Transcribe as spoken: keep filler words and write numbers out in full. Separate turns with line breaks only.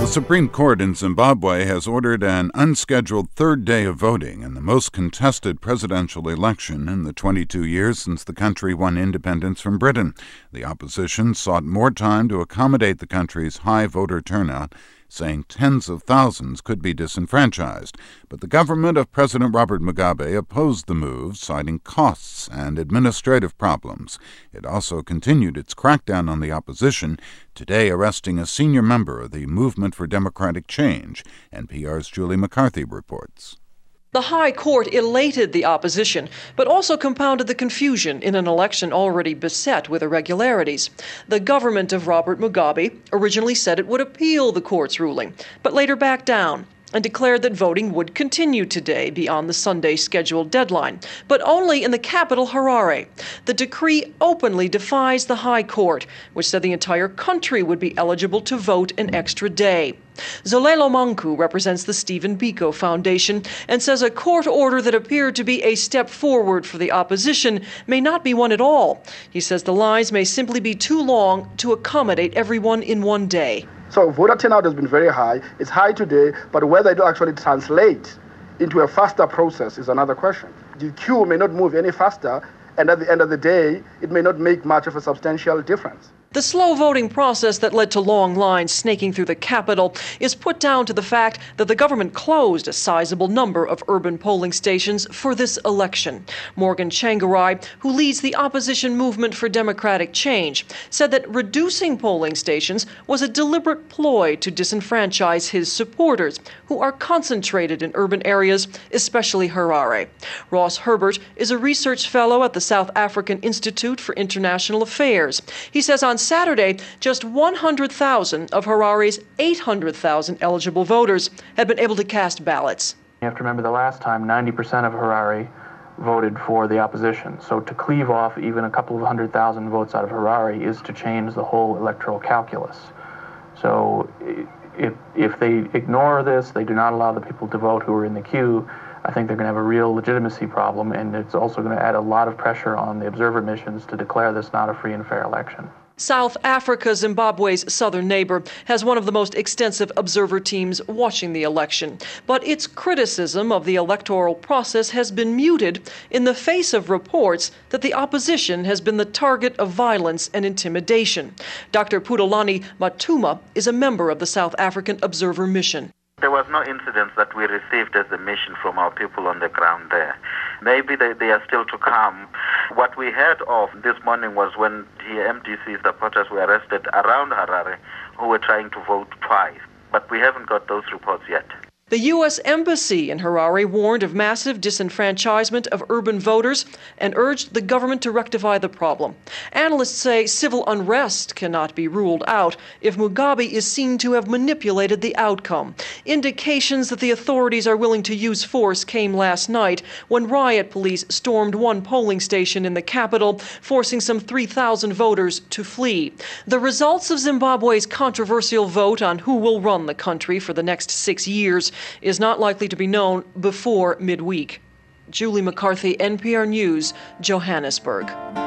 The Supreme Court in Zimbabwe has ordered an unscheduled third day of voting in the most contested presidential election in the twenty-two years since the country won independence from Britain. The opposition sought more time to accommodate the country's high voter turnout, saying tens of thousands could be disenfranchised. But the government of President Robert Mugabe opposed the move, citing costs and administrative problems. It also continued its crackdown on the opposition, today arresting a senior member of the Movement for Democratic Change. N P R's Julie McCarthy reports.
The High Court elated the opposition, but also compounded the confusion in an election already beset with irregularities. The government of Robert Mugabe originally said it would appeal the court's ruling, but later backed down and declared that voting would continue today beyond the Sunday scheduled deadline, but only in the capital, Harare. The decree openly defies the High Court, which said the entire country would be eligible to vote an extra day. Zolelo Manku represents the Stephen Biko Foundation and says a court order that appeared to be a step forward for the opposition may not be one at all. He says the lines may simply be too long to accommodate everyone in one day.
So voter turnout has been very high. It's high today, but whether it will actually translate into a faster process is another question. The queue may not move any faster, and at the end of the day, it may not make much of a substantial difference.
The slow voting process that led to long lines snaking through the capital is put down to the fact that the government closed a sizable number of urban polling stations for this election. Morgan Changarai, who leads the opposition Movement for Democratic Change, said that reducing polling stations was a deliberate ploy to disenfranchise his supporters, who are concentrated in urban areas, especially Harare. Ross Herbert is a research fellow at the South African Institute for International Affairs. He says on Saturday, just one hundred thousand of Harare's eight hundred thousand eligible voters had been able to cast ballots.
You have to remember the last time ninety percent of Harare voted for the opposition. So to cleave off even a couple of hundred thousand votes out of Harare is to change the whole electoral calculus. So if, if they ignore this, they do not allow the people to vote who are in the queue, I think they're going to have a real legitimacy problem, and it's also going to add a lot of pressure on the observer missions to declare this not a free and fair election.
South Africa, Zimbabwe's southern neighbor, has one of the most extensive observer teams watching the election. But its criticism of the electoral process has been muted in the face of reports that the opposition has been the target of violence and intimidation. Doctor Pudolani Matuma is a member of the South African Observer Mission.
There was no incidents that we received as a mission from our people on the ground there. Maybe they, they are still to come. What we heard of this morning was when the M D C supporters were arrested around Harare who were trying to vote twice. But we haven't got those reports yet.
The U S Embassy in Harare warned of massive disenfranchisement of urban voters and urged the government to rectify the problem. Analysts say civil unrest cannot be ruled out if Mugabe is seen to have manipulated the outcome. Indications that the authorities are willing to use force came last night when riot police stormed one polling station in the capital, forcing some three thousand voters to flee. The results of Zimbabwe's controversial vote on who will run the country for the next six years is not likely to be known before midweek. Julie McCarthy, N P R News, Johannesburg.